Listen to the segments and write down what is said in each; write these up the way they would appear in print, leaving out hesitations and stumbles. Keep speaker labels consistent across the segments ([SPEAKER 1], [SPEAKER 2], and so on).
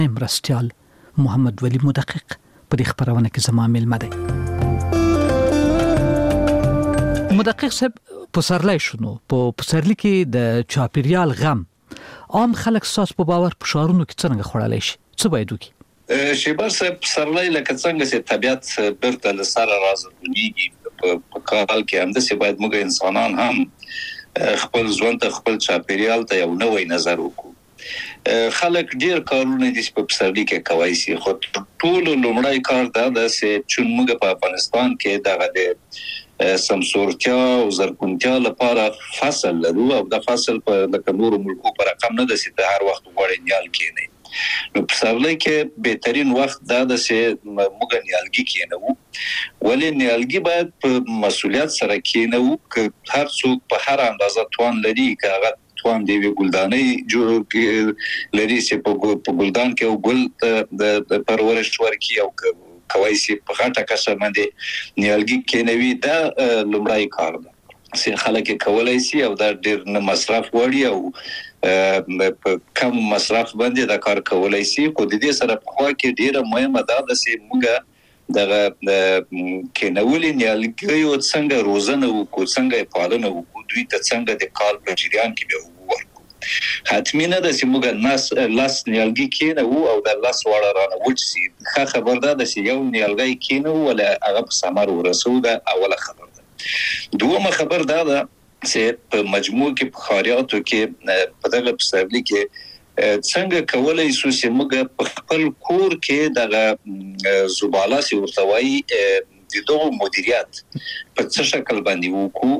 [SPEAKER 1] مرستیال محمد ولی مدقق په دې خبرونه کې زما ملمه دی. مدقق صاحب پسرلی شنو په پسرلی کې د چاپیریال غم عام خلک ساس په باور په شعارونو کې څنګه خړلای شي څه باید وکړي؟
[SPEAKER 2] شیبر صاحب پسرلی لکه څنګه چې طبيعت برته لسره راځي په کال کې هم د څه باید موږ انسانان هم خپل ژوند ته خپل چاپیریال ته یو نوې نظر وکړو. خلک ډیر کارونه دي په پسرلی کې کوي سي خو ټول لومړی کار دا ده چې موږ په افغانستان کې دغه د سمسورتیا او زرغونتیا لپاره فصل لرو او د فصل په لکه نور ملکو پر رقم نه ده چې هر وخت غوړې نیال کېنه. نو پسرلی کې بهترین وخت دا ده چې موږ نیالګي کېنو ولې نیالګي باید په مسؤلیت سره کېنو که هر څوک په هر اندازه توان لري که هغه توان دی ګلدانې جوړ لري چې په ګلدان کې او ګل د پرورش ورکی او کوي چې په غټه کسه باندې نیالګي کېنوي دا لومړی کار ده چې خلک کولای شي او دا ډیر نه مصرف وړي او په کم مصرف باندې دا کار کولای شي خو د دې سره په خوا کې ډیره مهمه ده چې موږ دغه کېنولې نیالګي او څنګه روزنه وکړو څنګه پالنه وکړو دوی ته څنګه د کال په جریان کې به ورکو. حتمی نه ده چې موږ لاس نیالګي کېنو او د لاس وړه رانه وچسي ښه خبر ده چې یو نیالګي کېنو ولا هغه په ثمر ورسو ده اوله خبر ده. دومره خبر ده چې په مجموع کې په خاریاتو کې په دغه پسرلی کې څنګه کولای شو چې موږ په خپل کور کې دغه زباله سي ورتوي د دوه مدیریت په څه شکل باندې وکړو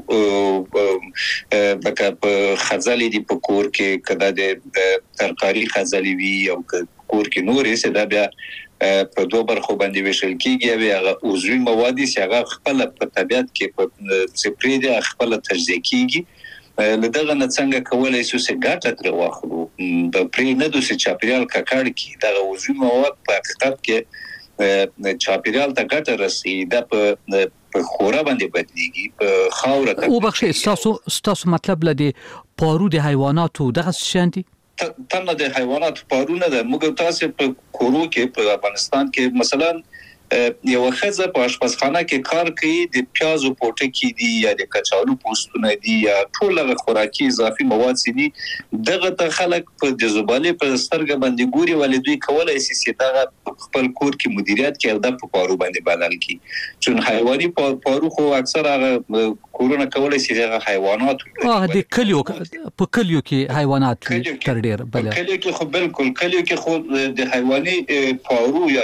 [SPEAKER 2] لکه په خزالي دی په کور کې کدا د ترکاری خزالي وی او کور کې نورې څه دا بیا په دوه برخو باندې ویشل کیږي او هغه عضوي مواد چې هغه خپل په طبيعت کې په سپری دي خپل تجزیه کیږي لدغه نه څنګه کولای شو چې ګټه تر واخلو د پرې نه د چاپیریال ککړ کی دغه عضوي مواد په حقیقت کې چاپیریال ته ګټه رسي د په خورا باندې بدليږي په خاور ته
[SPEAKER 1] او بخښه ستاسو مطلب لدی پارو د حیواناتو دغه شانتي
[SPEAKER 2] تنه د حیواناتو پارونه د موږ تاسو په کورو کې په افغانستان کې مثلا یو خزه په آشپزخانه کې کار کوي د پیازو پوټکی دي یا د کچالو پوستونه دي یا ټول خوراکي اضافي مواد دي دغه ته خلک په د زباله په سترګ باندې ګوري ولې دوی کولای شي چې دغه خپل کور کې مدیریت کوي د پارو باندې بدل کی چون حیواني پارو خو اکثر هغه کورونه کولای شي دغه حیوانات
[SPEAKER 1] د کلیو په کلیو کې حیوانات تر ډیر بل
[SPEAKER 2] کلیو کې خو بالکل کلیو کې خو د حیواني پارو یا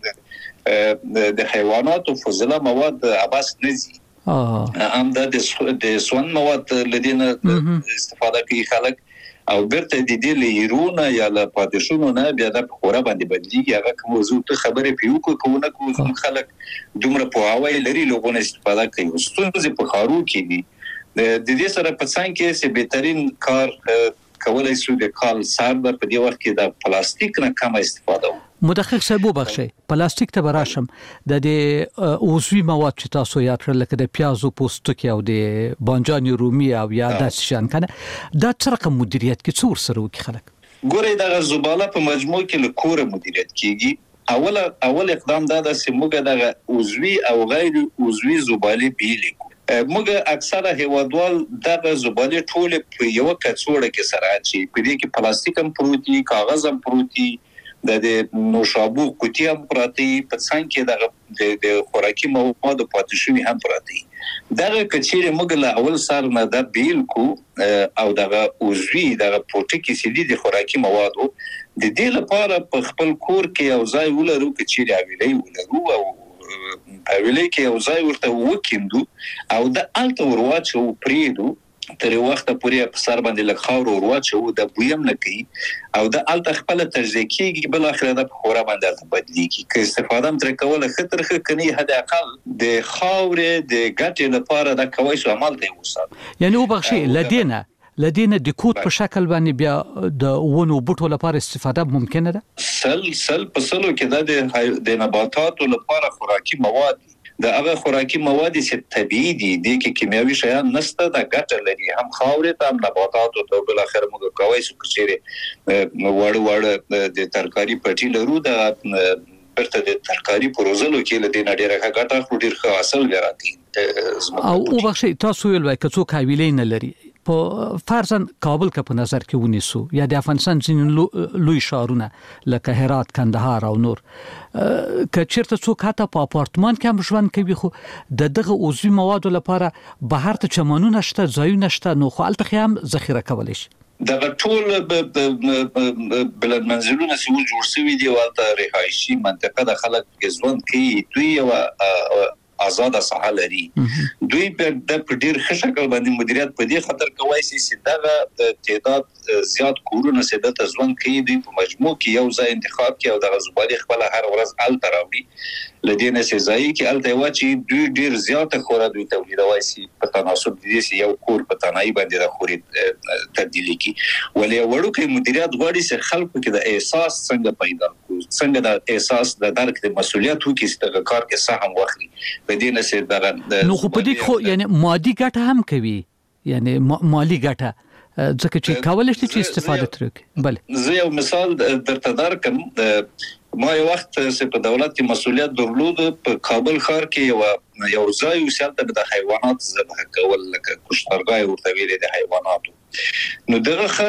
[SPEAKER 2] د حیواناتو فضله مواد عباس نزي هم د سون مواد لدينا استفاده کوي خلک او برته د دې لیرونه یا له پاتشونو نه بیا د خورا باندې بدلیږي هغه موضوع ته خبرې پیو کوونه کوم خلک دومره په هواي لري لوګونه استفاده کوي ستونزې په خارو کې دي د دې سره په څنګه کې چې بهترین کار کولای شو د کال سر په دې وخت کې د پلاستیک نه کم استفاده
[SPEAKER 1] مدقق صاحب وبخښئ پلاستیک ته براشم د عضوي مواد چې تاسو یاد کړل لکه د پیازو پوستکی او د بانجان رومي او یا د شان کنه دا څرخه مدیریت کې څور سره وکي خلک
[SPEAKER 2] ګورې د زباله په مجموع کې له کوره مدیریت کیږي اول اقدام دا د سیموګه د عضوي او غیر عضوي زباله بیلې موږ اکثره هیوادوال دغه زباله ټول په یو کڅوړه کې سره اچي په دې کې پلاستیک هم پروتي کاغذ هم پروتي د نوشابو کوټي هم پراتی په څنګه د خوراکي مواد پاتشونی هم پراتی دغه کچېره موږ له اول سر نه د بیل کو او دغه عضوي دغه پروتیکي سيدي د خوراکي موادو د دې لپاره په خپل کور کې یو ځای ولرو کچېره ویلې ولرو او ویلې کې یو ځای ورته وکیندو او د الته ورواچو پریدو تر وخت پورې په سر باندې لږ خاور ورواچو د بویم نه کوي او د الته خپل تجزیه کیږي بل اخر د خورا باندې بدلیږي که استفاده تر کوله خطر کني حد اقل د خاور د ګټې لپاره د کوي شو عمل دی وسات
[SPEAKER 1] یعنی وبخښي لدينا د کوټ په شکل باندې بیا د ونو بوټو لپاره استفاده ممکنه ده
[SPEAKER 2] سل په سلو کې د نباتاتو لپاره خوراکي مواد د هغه خوراکي مواد چې طبيعي دي د کیمیاوي شیان نشته د ګټه لري هم خاورې ته هم نباتاتو ته بل اخر موږ کوي چې چیرې وړ د ترکاری پټي لرو د برته د ترکاری پروزلو کې لدې نډیره ګټه خو ډیر ښه حاصل لري
[SPEAKER 1] او وبخښئ تاسو ویل وای که څوک حویلې نه لري په فرضاً کابل کا په نظر کې ونیسو یا د افغانستان ځینې لوی ښارونه لکه هرات کندهار او نور که چیرته څوک حتی په اپارتمان کې هم ژوند کوي خو دغه عضوي موادو لپاره بهر ته چمنونه شته ځایونه شته نو خو الته هم ذخیره کولی شي
[SPEAKER 2] دغه ټول بلد منزلونه چې جوړ شوي دي ولته رهایشي منطقه د خلک ژوند کوي دوی او آزاد ساحه لري دوی په ډیر ښه شکل باندې مدیریت په دې خاطر کوي چې دغه تعداد زیات کورونه سده ته ژوند کوي دوی په مجموع کې یو ځای انتخاب کوي او دغه زبالي خپل هر ورځ ال تراوي لدينا سي ځای کې ال تواچی دوی ډیر زیات خورا دوی تولیدوي سي په تناسب دي سي یو کور په تنای باندې د خوري تبدیلی کی ولې وړو کې مدیریت غواړي چې خلکو کې د احساس څنګه پیدا کو څنګه د احساس د درک د مسولیت وکي چې کار کې سهم واخلي بدینه سي دغه
[SPEAKER 1] نو خو په دې خو یعنی مادي ګټه هم کوي یعنی مالی ګټه ځکه چې کولای شي چې استفاده ترې بله
[SPEAKER 2] زه یو مثال درته درکم ما یو وخت چې په دولت کې مسولیت درلود په کابل ښار کې یو ځای وسیلته د حیوانات ذبح کول لکه کشتارګاه ورته ویل د حیواناتو نو دغه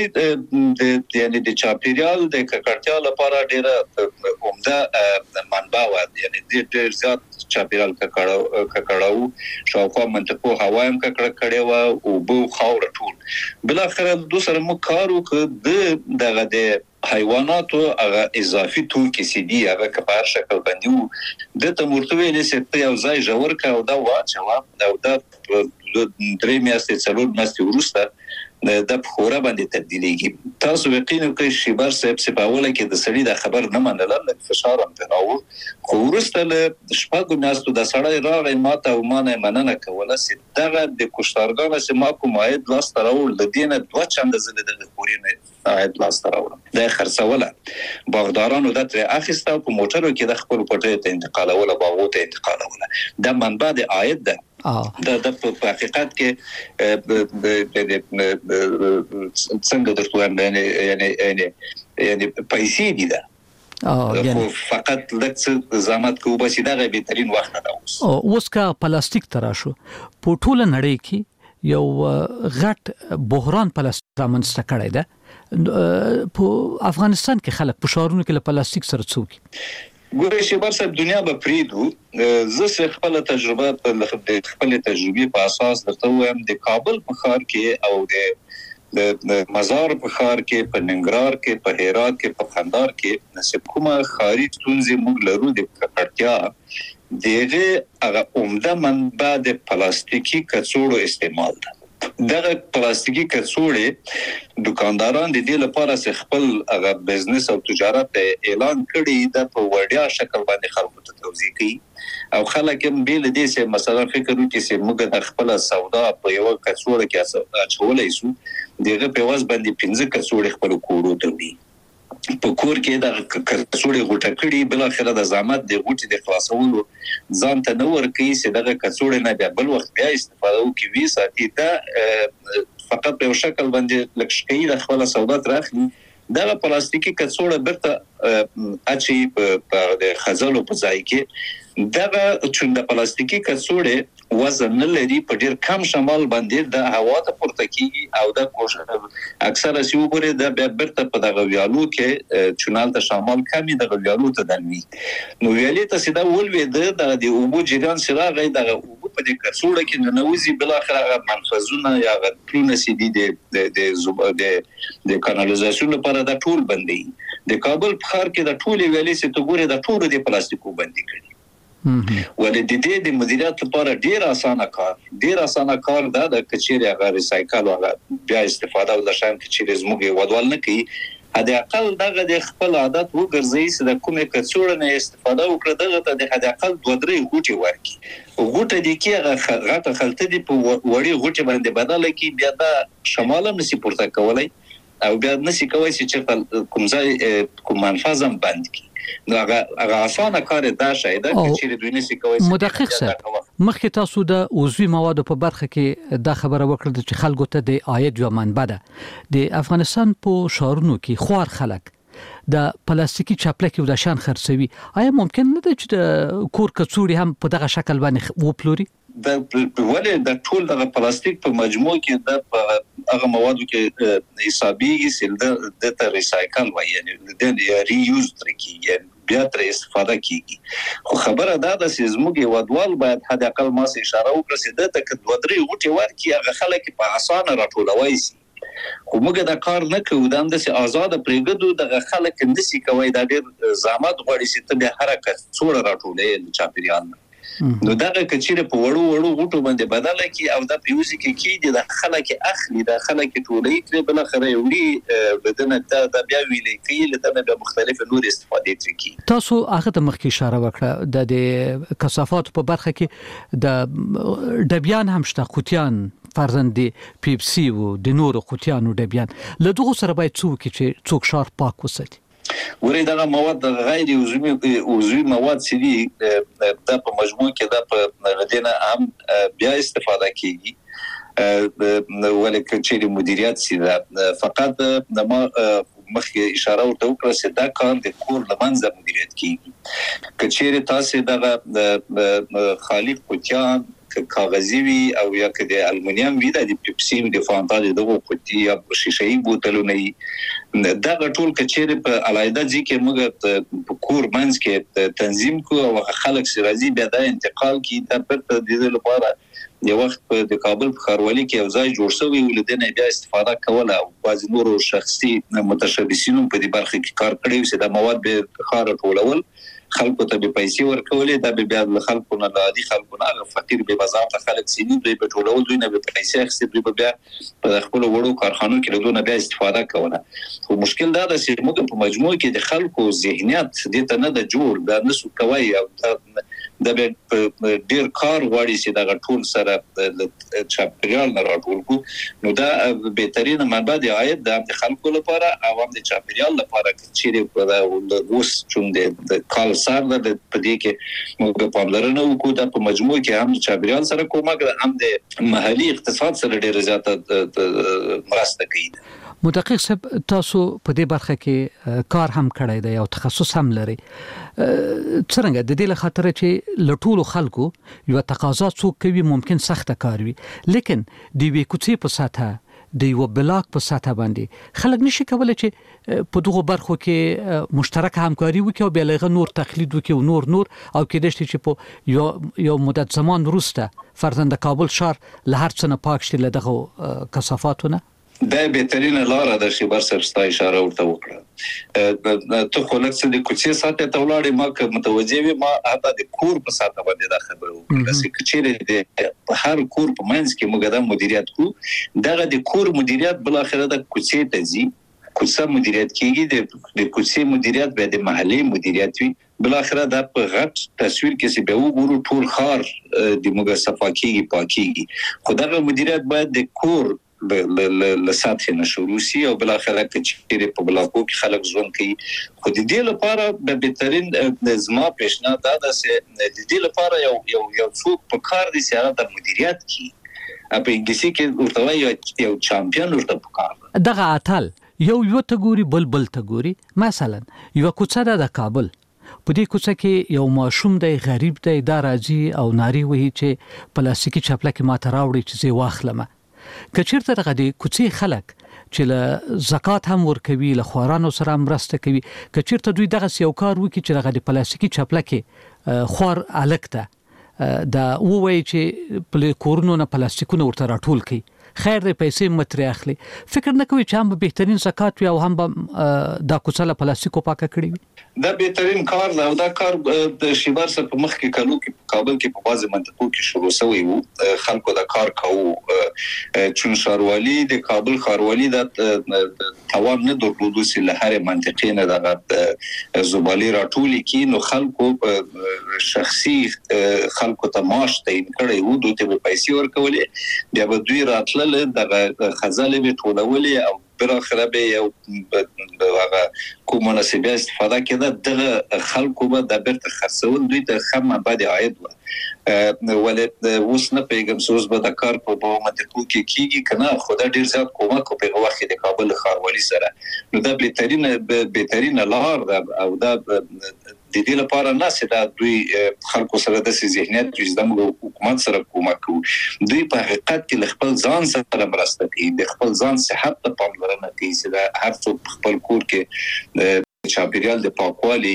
[SPEAKER 2] سړی یعنی د چاپیریال د ککړتیا لپاره ډیره عمده منبع و یعنی ډیر زیات چاپیریال ککړاو شاوخوا منطقو هوا هم ککړه کړي و او بو خاور ټول بل اخر دوسر مو کارو ک دغه د حیواناتو هغه اضافي توکي سي دي هغه کفار شکل باندې د تمورتوي لسه یو ځای جوړ کا او دا واچوا او دا درې میاشتې څلور میاشتې وروسته د خورا باندې تبدیلیږي تاسو یقینو کې شیبر صاحب سپاوله کې د سړي د خبر نه منل لکه فشار هم تناو خو وروسته له شپږو میاشتو د سړی راغی ماته او مانه مننه کوله چې دغه د کشتارګانو چې ما کوم عاید لاس تراول د دینه دوه چنده زله د خورینه عاید لاس تراول د خرڅوله باغدارانو د تر اخیسته په موټرو کې د خپل پټه ته انتقالوله باغو ته انتقالوله د منبع د عاید ده د په حقیقت کې څنګه درته یعنی پیسې دي دا فقط لکه زحمت کو بس دغه بهترین وخت ده
[SPEAKER 1] اوس کا پلاستیک تراشو په ټوله نړۍ کې یو غټ بحران پلاستیک رامنځته کړی ده په افغانستان کې خلک په شهرونو کې له پلاستیک سره څوک
[SPEAKER 2] ګورې شبر صاحب دنیا به پریدو زه خپل تجربه په اساس درته وایم د کابل په ښار کې او د مزار په ښار کې په ننګرهار کې په هرات کې په قندهار کې نسب کومه خارج ستونزې موږ لرو د ککړتیا دغه هغه عمده منبع د پلاستیکي کڅوړو استعمال ده دغه پلاستیکي کڅوړې دکانداران د دې لپاره چې خپل هغه بزنس او تجارت اعلان کړي د په وړیا شکل باندې خلکو ته توضیح کوي او خلک هم بیل دې چې مثلا فکر وکړي چې موږ د خپل سودا په یو کڅوړه کې اچولای شو دغه په واس باندې 15 کڅوړې خپل کوړو ته وي په کور کې د کڅوړې غوټه کړي بل اخر د زحمت د غوټې د خلاصولو ځان ته نور کوي چې دغه کڅوړې نه بیا بل وخت بیا استفاده وکړي وی ساتي دا فقط په شکل باندې لکشکې د خپل سودا ترخلي دغه پلاستیکي کڅوړه برته اچي په د خزلو په ځای کې دغه چې د پلاستیکي کڅوړې وزن نه لري په ډیر کم شمال باندې د هوا ته پورته کیږي او د اکثره سی وګوره د برته په دغه ویالو کې چونال ته شمال کمی د ویالو ته دنوي نو ویالې ته سیده ولوي د اوبو جریان سره غي د اوبو په دې کڅوړه کې ننوزي بل اخر منفذونه یا غټونه سي دي د کانالیزاسیون لپاره د ټول بندي د کابل په ښار کې د ټول ویالې سي ته ګوره د ټول د پلاستیکو بندي کړي ولې د مدیریت لپاره ډیر اسانه کار دا د کچېری هغه ریسایکل او بیا استفاده او د شان کچېری زموږ ودوال نه کوي هدا اقل دغه د خپل عادت وګرځي چې د کومه کڅوړه نه استفاده وکړه دغه د هدا اقل 2-3 غوټي ورکی غوټه دي کې غټه خلته دي په وړي غوټي باندې بدل کی بیا د شماله نسی پورته کولای او بیا نسی کوي چې کوم ځای کوم منفذم بند کی نو هغه اسانه کار دا شاید چې دوی نسی کوي
[SPEAKER 1] مدقق صاحب مخکې تاسو د عضوي موادو په برخه کې دا خبره وکړه چې خلکو ته د عاید یو منبع ده د افغانستان په شهرونو کې خوار خلک د پلاستیکي چاپلکي د شان خرڅوي آیا ممکن نه ده چې د کور کڅوړي هم په دغه شکل باندې وپلوري
[SPEAKER 2] د ولې د ټول د پلاستیک په مجموع کې د هغه موادو کې حسابيږي چې د ته ریسایکل وایي یعنی د ری یوز ترکیږي بیا تر استفاده کیږي خو خبره دا ده چې زموږ ودوال باید حد اقل ما سه اشاره وکړي چې د تک دوه درې غوټي ورکی هغه خلک په اسانه راټولوي سي خو موږ دا کار نه کوو دا د آزاد پرېګدو د خلک نسی کوي دا ډېر زحمت غواړي چې ته به حرکت څوړه راټولې چاپیریال نو دا کچېره په وړو غوټو باندې بدله کی او دا پیوزي کې د خلک اخلي د خلک ټولې تر بل خره وړي بدنه دا بیا ویلې کې لته به مختلف نور استفاده کوي
[SPEAKER 1] تاسو هغه ته مخکې اشاره وکړه د کثافات په برخه کې د ډبیان هم شته قوتیان فرزند پیپسي او د نورو قوتیانو ډبیان له دغه سره باید څوک شار پاک وساتي
[SPEAKER 2] ورې دا مواد غیر عضوي مواد چې دي د په مجموع کې د په غدینه هم بیا استفاده کیږي ولکه چې مدیریت سي دا فقط د ما مخکې اشاره ورته وکړه چې دا کار د کور لمنځه مدیریت کیږي کچېره تاسو د خالق قوتیان کاغذي وي او یا که د المونیم وي د پیپسي د فانتا دغه قوتي یا شیشه‌ای بوتلونه دا ټول کچېره په علایده ځکه موږ په کور منځ کې تنظیم کو او خلک سي راځي بیا د انتقال کی د پرته د لپاره یو وخت د کابل په خاروالي کې یو ځای جوړ شوی ولدنه بیا استفاده کوله او بعض نورو شخصي متشبثینو په دې برخه کې کار کړی چې د مواد به خار ټولول خلکو ته به پیسې ورکولې دا به بیا د خلکو نه عادي خلکو نه فقیر به بازار ته خلک سینې دوی په ټولول دوی نه به پیسې اخستې دوی به بیا په خپل وړو کارخانو کې له دوی بیا استفاده کوله خو مشکل دا ده چې موږ په مجموع کې د خلکو ذهنیت د ته نه د جوړ دا نسو کوي او د ډیر کار غواړي چې دا ټول سره چاپیریال نه راټول کو نو دا بهترین منبع دی عاید د خلکو لپاره او هم د چاپیریال لپاره چې د اوس چون د کال سره د پدې کې موږ په پاملرنه وکړو د په مجموع کې هم چاپیریال سره کومه هم د محلي اقتصاد سره ډیر زیاته مرسته کوي
[SPEAKER 1] مدقق صاحب تاسو په دې برخه کې کار هم کړی دی او تخصص هم لري څنګه د دې لخاطر چې لټول خلکو یو تقاضا څوک کوي ممکن سخت کار وي لیکن د وی کوڅې په ساته د یو بلاک په ساته باندې خلک نشي کولای چې په دغه برخو کې مشترک همکاري وکړي او بیا له نور تقلید وکړي او نور او کې د چې په یو مدت زمان وروسته فرزند کابل شهر له هر څه نه پاک شي له دغه کثافاتونه
[SPEAKER 2] دا بهترینه لار ده چې برسر ستا اشاره ورته وکړه ته خو لکه د کوڅې ساته ته ولاړې ما که متوجه وي ما حتی د کور په ساته باندې دا خبره وکړه چې چیرې د هر کور په منځ کې موږ د مدیریت کو دغه د کور مدیریت بل اخره د کوڅې ته ځي کوڅه مدیریت کیږي د کوڅې مدیریت به د محلي مدیریت وي بل اخره د په غټ تصویر کې چې به وګورو ټول خار د موږ صفاکیږي پاکيږي خدای مدیریت باید د کور له سطح نشو سي او بل اخره کې په بلاکو کې خلک ژوند کوي خو د دې لپاره د بهترین نظام پیشنهاد دا ده چې د دې لپاره یو څوک په کار دي چې هغه د مدیریت کی په انګلیسي کې ورته یو چمپیون ورته پکار
[SPEAKER 1] دغه اتل یو ته ګوري بل ته ګوري مثلا یو کوڅه د کابل په دې کوڅه کې یو ماشوم دی غریب دی دا راځي او ناری وهي چې پلاستیکي چپلکه ماته راوړي چې زه واخلم کچیرته دغه د کوڅې خلک چې له زکات هم ورکوي له خوارانو سره مرسته کوي کچیرته دوی دغه یو کار وکړي چې دغه د پلاستیکي چپلکه خوار الکته دا وایي چې په کورونو نه پلاستیکونه ورته راټول کړي خیر دې پیسې متري اخلي فکر نه کوي چې هم بهترین زکات وي او هم دا کوڅه له پلاستیکو پاکه کړي وي
[SPEAKER 2] دا بهترین کار دی او دا کار د شیبر سره په مخ کې کلو کې کابل کې په بازي منطقو کې شروع شوی وو خلکو دا کار کوو چون شاروالي د کابل خاروالي د توان نه درلودو چې له هر منطقې نه د زبالي راټولي کې نو خلکو شخصي خلکو ته معاش تعیین کړي وو دوی ته پیسې ورکولې بیا به دوی راتلل د خزانه به ټولولې او بالاخره به یو هغه کوم مناسبه استفاده کړه د خلکو به د بیرته خرڅول دوی ته خمه بعد عاید و ولې اوس نه پیغام سوز به د کار په منطقو کې کیږي کنه خدای ډیر زیات کومک په وخت د کابل ښاروالي سره نو دا بهترین لار ده او دا د دې لپاره نه چې دوی خلکو سره د ذهنیت چې د حکومت سره کومک کوي دوی په حقیقت کې خپل ځان سره مرسته کوي د خپل ځان صحت ته پاملرنه کوي چې هر څوک خپل کور کې چاپیریال د پاکوالي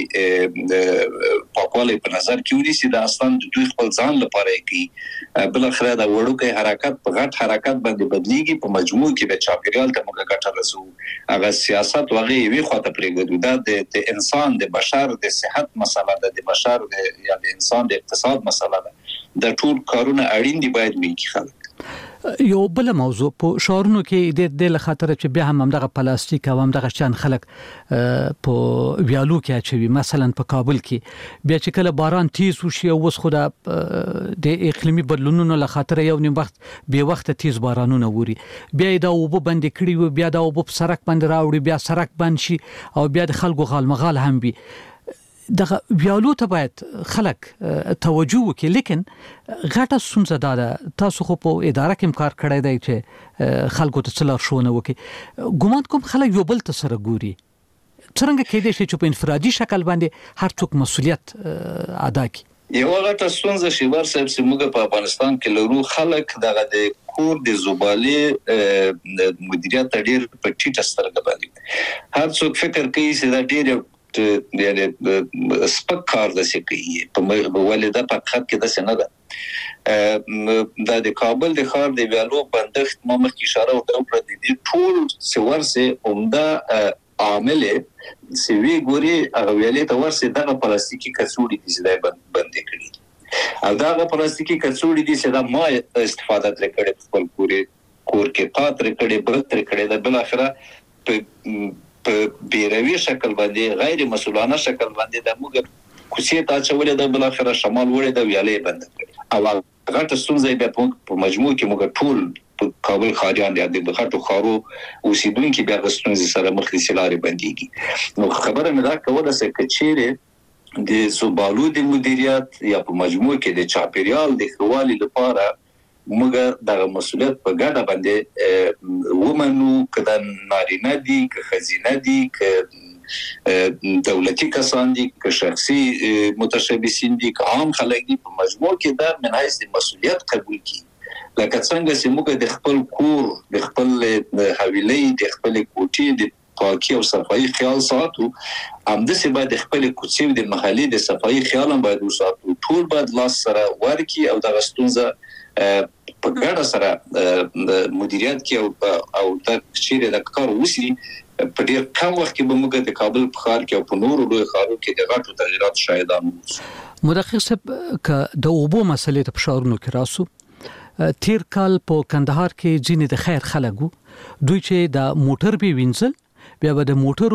[SPEAKER 2] په نظر کې ونیسي د اصلا د دوی خپل ځان لپاره کوي بل اخر دا وړوکی حرکت په غټ حرکت باندې بدلیږي په مجموع کې د چاپیریال ته موږ ګټه رسو هغه سیاست وغه وی خواته پرېږدو دا د انسان د بشر د صحت مسله ده د بشر یا د انسان د اقتصاد مسله ده د ټول کارونه اړین دي باید وکړي خلک
[SPEAKER 1] یو بل موضوع په شهرونو کې د خاطر چې بیا هم دغه پلاستیک او هم دغه شان خلک په ویالو کې اچوي مثلا په کابل کې بیا چې کله باران تیز وشي او وس خو د اقلیمي بدلونونو له خاطر یو نیم وخت به وخت تیز بارانونه ووري بیا دا وب بند کړي و بیا دا وب سرک باندې راوړي بیا سرک بند شي او بیا د خلکو غالمغال هم وي دغه ویالو ته باید خلک توجه وکړي لیکن غټه ستونزه ده تاسو خو په اداره کې کار کړی دی چې خلکو ته څلور شونه وکړي ګومان کوم خلک یو بل ته سره ګوري څنګه کېدای شي چې په انفرادي شکل باندې هر څوک مسؤلیت ادا کړي
[SPEAKER 2] یو غټه ستونزه شي ورسره چې موږ په افغانستان کې لرو خلک دغه د کور د زبالې مدیریت ډیر په ټیټه سترګه باندې هر څوک فکر کوي چې دا ډیر یعنی سپک کار د سکی په ولې د پخات کې د سنه ده د کابل د ښار د ویالو بندښت مخ کی اشاره وکړه د دې ټول سورسه عمده عامل سوي ګوري هغه ویلې ته ورسه دغه پلاستیکي کڅوړي دي چې بند کړي او دغه پلاستیکي کڅوړي دي چې دا ما استفاده کړې خپل کور کې پاتره کړي برتر کړي د بل اخره په بیروي شکل باندې غیر مسؤلانه شکل باندې د موږ کوڅې ته چولې د بل اخره شمال وړي د ویالې بند کړي او غټه ستونزه به په مجموع کې موږ ټول په کابل خاریان د غټو خارو اوسیدونکو بیا غستونځ سره مخ لسلاري باندېږي نو خبره مې دا کوله چې کچېره د زبالو د مدیریت یا په مجموع کې د چاپیریال د خوالي لپاره موږ د مسؤلیت په ګډه باندې ومنو کله نارینه دي که خزینه دي که دولتي کسان دي که شخصي متشبثین دي که عام خلک دي په مجموع کې دا من حیث مسؤلیت قبول کړي لکه څنګه چې موږ د خپل کور د خپل حویلې د خپل کوټې د پاکي او صفایي خیال ساتو همداسې باید خپل کوڅې د محلي د صفایي خیال هم باید وساتو ټول باید لاس سره ورکی او د غستونزه په ګډه سره مدیریت کې او د چیرې د کار وسی په ډیر کم وخت کې به موږ د کابل په ښار کې او په نورو لوی ښارونو کې د غټو تغیرات شاهدان وو
[SPEAKER 1] مدقق صاحب ک د اوبو مسلې ته په شاورونو کې راسو تیر کال په کندهار کې ځینې د خیر خلکو دوی چې د موټر به وینځل بیا به د موټرو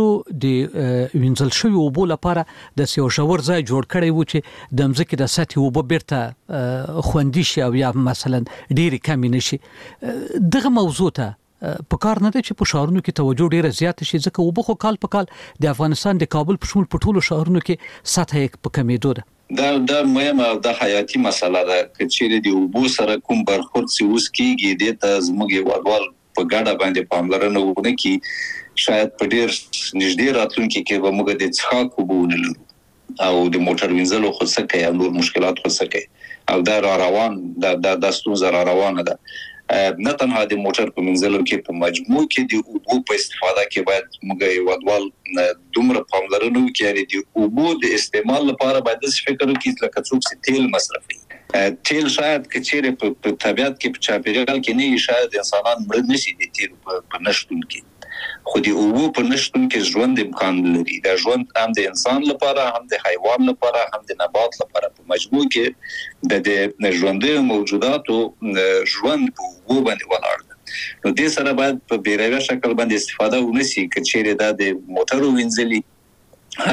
[SPEAKER 1] د وینځل شوی اوبو لپاره د سیو شاور ځای جوړ کړی و چې د مځکې د سطح اوبو بیرته خوندي شي او یا مثلا ډېری کم نشي دغه موضوع ته په کار نه دی چې په شهرونو کې توجه ډیره زیاته شي ځکه اوبو خو کال په کال د افغانستان د کابل په شمول په ټولو شهرونو کې سطح یې په کمیدو ده
[SPEAKER 2] دا مهمه او د حیاتي مسله ده چې د اوبو سره کوم برخورد سی اوس کېږي د تزمږي وډوال په ګډه باندې پاملرنه وکړي کی شاید په ډیر نږدې راتلونکي کې به موږ د څښاک اوبه ولرو او د موټر وینځلو خو څه کوي نور مشکلات خو څه کوي او دا روان د ستونزه روانه ده نه تنها د موټر په منځلو کې په مجموع کې د اوبو په استفاده کې باید موږ یو ډول دومره پاملرنه وکړو د اوبو د استعمال لپاره باید فکر وکړو لکه څوک چې تیل مصرفوي تیل شاید کچېره په طبيعت کې په چاپیریال کې نه شاید انسانان مړ نشي د تیل په نشټون کې خو د اوبو په نشټون کې ژوند امکان لري دا ژوند هم د انسان لپاره هم د حیوان لپاره هم د نبات لپاره په مجموع کې د ژوندۍ موجوداتو ژوند په اوبو باندې ولاړ دی نو د سره باید په بیروي شکل باندې استفاده ونشي کچېره د موټرو وینځلي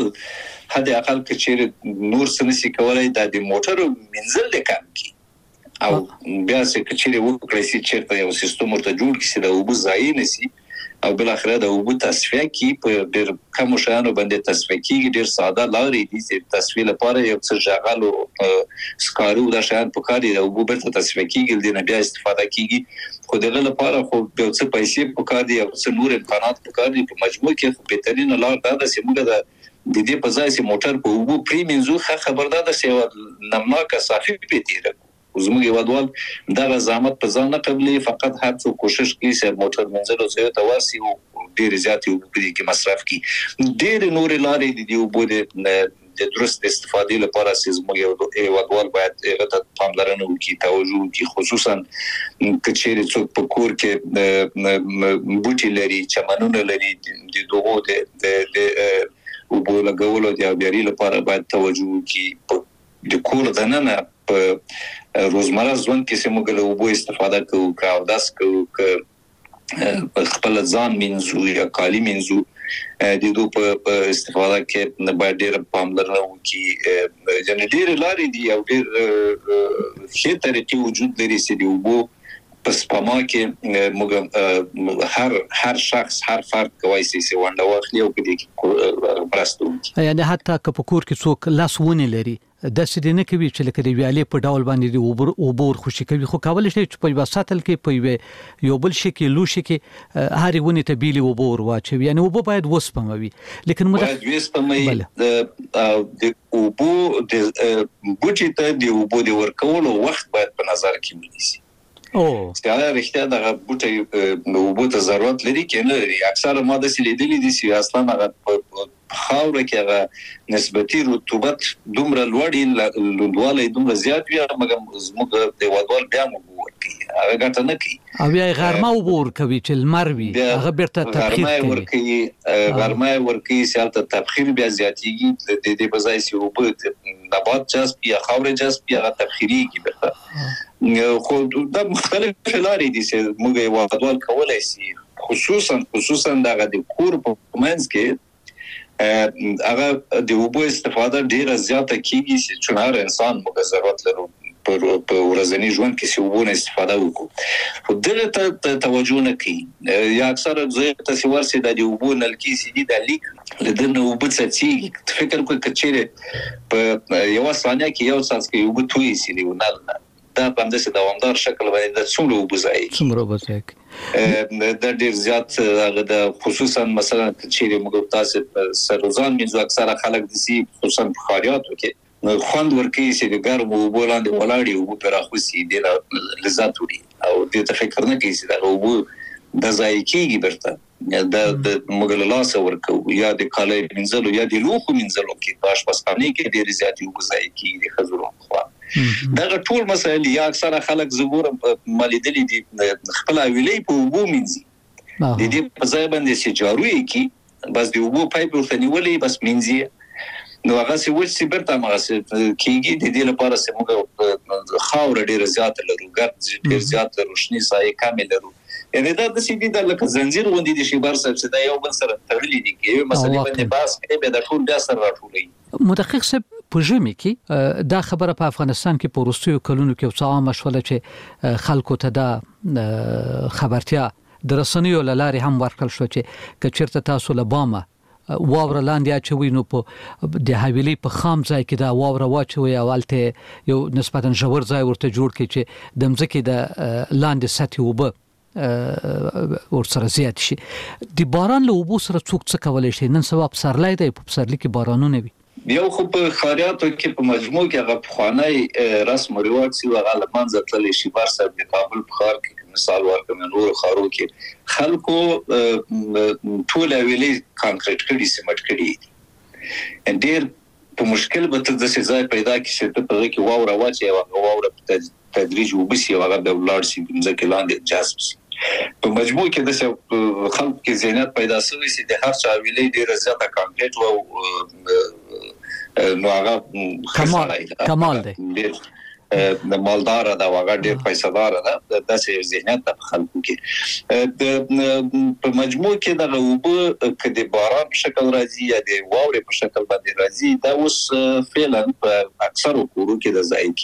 [SPEAKER 2] حد اقل کچېره نور سنسي کولای د موټرو وینځل کم کی او بیا چې کچېره وکړي چې چیرته یو سیستم ورته جوړ کړي د اوبو ځای نشي او بل اخره د اوبو تصفیه کی په ډیر کم شانو باندې تصفیه کی ډیر ساده لارې دي چې تصفیه لپاره یو څه ژغل او سکارو د شان په کار دی او اوبو برته تصفیه کیږي د نه بیا استفاده کیږي خو دغه لپاره خو یو څه پیسې په کار دي او څه نور امکانات په کار دي په مجموع کې خو بهترین لار دا ده چې موږ د دې په ځای چې موټر په اوبو پریمنځو خبردار ده چې نمناکه صافي پیتیره زموږ یوادوال دا زحمت په ځان نه قبلي فقط هر څو کوشش کوي چې موټر منځلو ځای ته ورسي او ډیر زیات یو کې مصرف کوي ډیر نور لارې دي او بده د درست استفادې لپاره زموږ یوادوال باید هغه پاملرنه وکړي توجه وکړي خصوصا کچېره څوک په کور کې بوټي لري چمنونه لري د دوغو د او بوله غولو د بیاري لپاره باید توجه وکړي د کور دننه په روزمره ژوند کې سمګل او بو استفاده کوو او داس کوو ک خپل ځان منځو یا کالی منځو د دوی په استفاده کې باید ډېر پاملرنه وکړي جن ډېر لارې دي او ډېر ښه طریقې وجود لري چې د وبو پس پما کې موږ هر شخص هر فرد کوي چې ونده واخلي او په دې کې برستو
[SPEAKER 1] یعنی حتی که په کور کې څوک لاس ونی لري د سړي نه کوي چې لکه دی ویالې په ډول باندې دی اوبور خوشي کوي خو کول شي چې په وساتل کې په یو بل شي کې لوشي کې هاري ونی ته بیلي اوبور واچوي یعنی اوبو باید وسپموي لیکن
[SPEAKER 2] باید وسپموي د اوبو د بوټي ته د اوبو د ورکولو وخت باید په نظر کې ونیسي ستاره رښتیا د بوټي اوبو ته ضرورت لري کې نه لري اکثر ماده سي لیدلې دي چې اصلا هغه خاوره کې هغه نسبتي رطوبت دومره لوړی لوندواله دومره زیات وي مګر زموږ د وادوال بیا مو ورکی هغه ګټه نه کوي
[SPEAKER 1] او بیا غرمه وبور کوي چې المر وي هغه بیرته تبخیر
[SPEAKER 2] کوي غرمه ورکی سالته تبخیر بیا زیاتیږي د دې بځای چې وبو نبات جذب یا خاوره جذب یا تبخیری کی به خو د مختلف لارې دي چې موږ وادوال کولای شي خصوصا دغه د کور په منځ کې هغه د اوبو استفاده ډیره زیاته کیږي چې هر انسان موږ ضرورت لرو په ورځنی ژوند کې چې اوبو استفاده وکړو خو دغه ته توجه نه کوي یا اکثر زه تاسو ورسې د اوبو نلکی سي دي د لیک لدنه اوبو څخه فکر کوي کچېره په یو ثانیه کې یو څاڅکی اوبو توي سي دی ونل دا باندې چې دوامدار شکل باندې د څومره وبځای د ډیر زیات هغه د خصوصا مثلا چې موږ تاسو سروزان منځو اکثره خلک د سي خصوصا بخاریاتو کې خوند ورکوي چې د ګرم اوبو لاندې ولاړی او پر اخوسي د لذت وړي او د فکر نه کوي چې دا اوبو د ځای کېږي برته د موږ لاس ورکو یا د کالای منځلو یا د لوخو منځلو کې باش پسخانه کې ډیر زیات اوبو ځای کېږي د خزرو خو دا ټول مسائل یا اکثر خلک زګور مالیدلی دي خپل ویلې په وبو منځي د دې په ځای باندې چې جاروي کی بس دی وبو پایپ ورته نیولې بس منځي نو هغه څه وڅ برته هغه کیږي د دې لپاره چې موږ خاور ډیر زیات لرو ګرد ډیر زیات روشنی سایه کامل لرو یعنی دا د سیدی د لکه زنجیر غوندي د شي بار صاحب چې دا یو بل سره تړلې دي کې مسلې باندې باس کې به د ټول بیا سره راټولې
[SPEAKER 1] مدقق صاحب په ژمي کې دا خبره په افغانستان کې په وروستیو کلونو کې څه عامه شوله چې خلکو ته دا خبرتیا د رسنیو لارې هم ورکړل شو چې کچرته تاسو له بامه واوره لاندې اچوي نو په د حویلې په خام ځای کې دا واوره واچوي اولته یو نسبتا ژور ځای ورته جوړ کړي چې د مځکې د لاندې سطح وبه ورسره زیات شي د باران له اوبو سره څوک څه کولای شي نن سبا په سرلای دی په سرلی کې بارانونه وي
[SPEAKER 2] یو خو په خاریاتو کې په مجموع کې هغه پخوانی رسم او رواج سی هغه لمنځه تللی شي بار صاحب د کابل په ښار کې مثال ورکوم نور خارو کې خلکو ټول ویلې کانکریټ کړي سیمټ کړي ډېر په مشکل به تر څه ځای پیدا کړي چې په کې واوره واچي او واوره په تدریج وبسي او هغه د ولار سي ځکه لاندې جذب سي په مجموع کې د خلک کې ذهنیت پیدا شوی چې د هر چا ویلې ډیره زیاته کانکریټ او نو هغه
[SPEAKER 1] کمال دی
[SPEAKER 2] د مالدار دا هغه ډیر پیسادار ده د داسې ذهنیت په خلکو کې په مجموع کې د اوبو کې د باران په شکل راځي یا د واورې په شکل باندې راځي دا اوس فعلا په اکثر کورو کې د ځای کېږي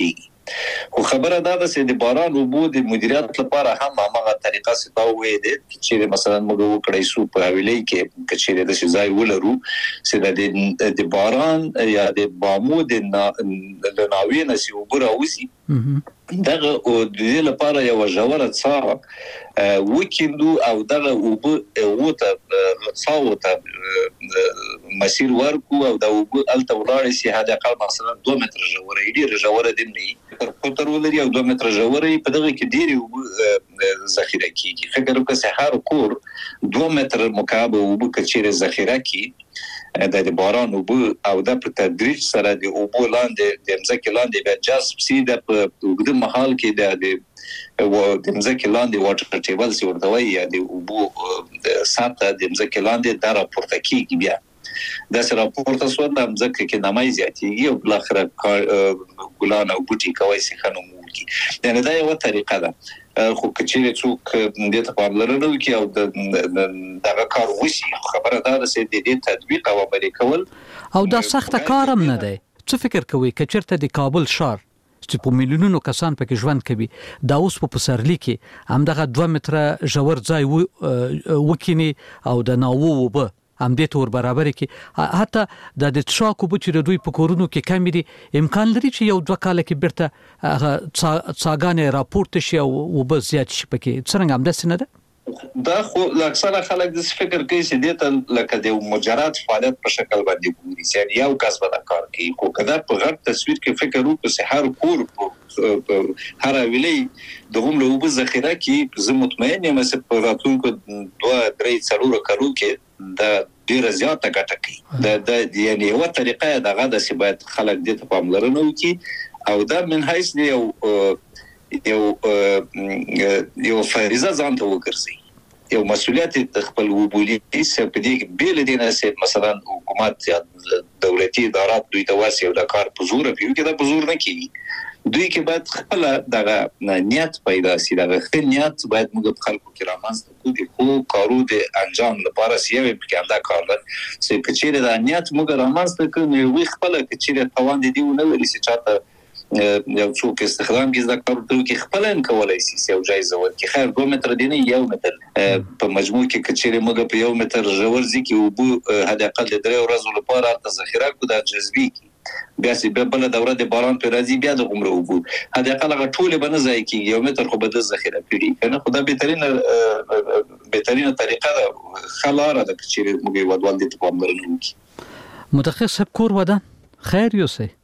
[SPEAKER 2] خو خبره دا ده چې د باران اوبو د مدیریت لپاره هم هغه طریقه ستاوي دي چې مثلا موږ وکړای سو په حواله کې چې د ځای ولرو چې د باران یا د بامو د ناوې نسی وګرا وسی دغه او د دې لپاره یو ژوره څا وکیندو او دغه اوبه وته څاوته مسیر ورکو او د اوبه الته ولاړ شي هدا قال مثلا 2 متر ژوره ډیره ژوره دي نه تر ولري او 2 متر ژوره په دغه کې ډیره اوبه ذخیره کیږي فکر وکړه چې هر کور 2 متر مکعب اوبه کچېره ذخیره کی د باران اوبه او د په تدریج سره د اوبو لاندې د مځکې لاندې به جذب سي د وګړو محل کې د مځکې لاندې واټر ټیبل سي ورته وایي د اوبو د سطح د مځکې لاندې د راپورته کیږي بیا د سره راپورته سو د مځکې کې نمای زیاتېږي او بل اخر ګلان او بوټي کوي سي خنو مولکی یعنی دا یو طریقه ده خو کچېره څوک د ته پاملرنه وکي او دغه کار وشي خبره دا ده چې د دې تطبیق او عملي کول
[SPEAKER 1] او دا سخت کارم نه دی څه فکر کوي کچرته د کابل ښار چې په میلیونونو کسان پکې ژوند کوي دا اوس په پسرلی کې همدغه 2 متر ژور ځای وکینی او د ناوو وبه هم دې تور برابر کې حتی د تشاکو بچ دوی په کورونو کې کم دي امکان لري چې یو 2 کال کې برته هغه څاګانې راپورته شي او وبه زیات شي پکې څنګه هم داسې نه ده
[SPEAKER 2] دا خو اکثره خلک د فکر کوي چې دې لکه د مجرد فعالیت په شکل باندې ګوري چې یو کس به دا کار کوي خو کله په غټ تصویر کې فکر وکړو چې هر کور هر ویلي د هم له وبو ذخیره کې زه مطمئن یم چې په راتلونکو 2-3 څلور کارو کې دا ډیره زیاته ګټه کوي د یعنی یو طریقه دغه د سبات خلک د ته پاملرنه وکي او دا من حیث یو فریضه ځان ته وګرځي یو مسؤلیت خپل وبولي چې په دې بیل دینه چې مثلا حکومت یا دولتي ادارات دوی ته واسي او د کار په زور پیو کې دا په زور نه کوي دوی کې باید خپل دغه نیت پیدا شي دغه نیت باید موږ خلکو کې رامنځته کوو خو کارو د انجام لپاره سیمه کې انده کار لري چې کچېره د نیت موږ رامنځته کوو وي خپل کچېره توان دي نو ویل چې چاته یو څوک استخدام کې دا کار ته کې خپل ان کولای شي یو جایزه ورکړي خیر 2 متر دی نه 1 متر په مجموع کې کچېره موږ په 1 متر ژور ځکه او بو هدا اقل 3 ورځې لپاره د ذخیره کو د جذبي بیا چې بل دوره د باران په راځي بیا د عمر وبو هدا اقل غټول به نه ځای کې 1 متر خو به د ذخیره کړي کنه خدای بهترینه طریقه ده خلاره د کچېره موږ ودوال دي په عمر نه
[SPEAKER 1] متخصص کور ودان خیر یوسه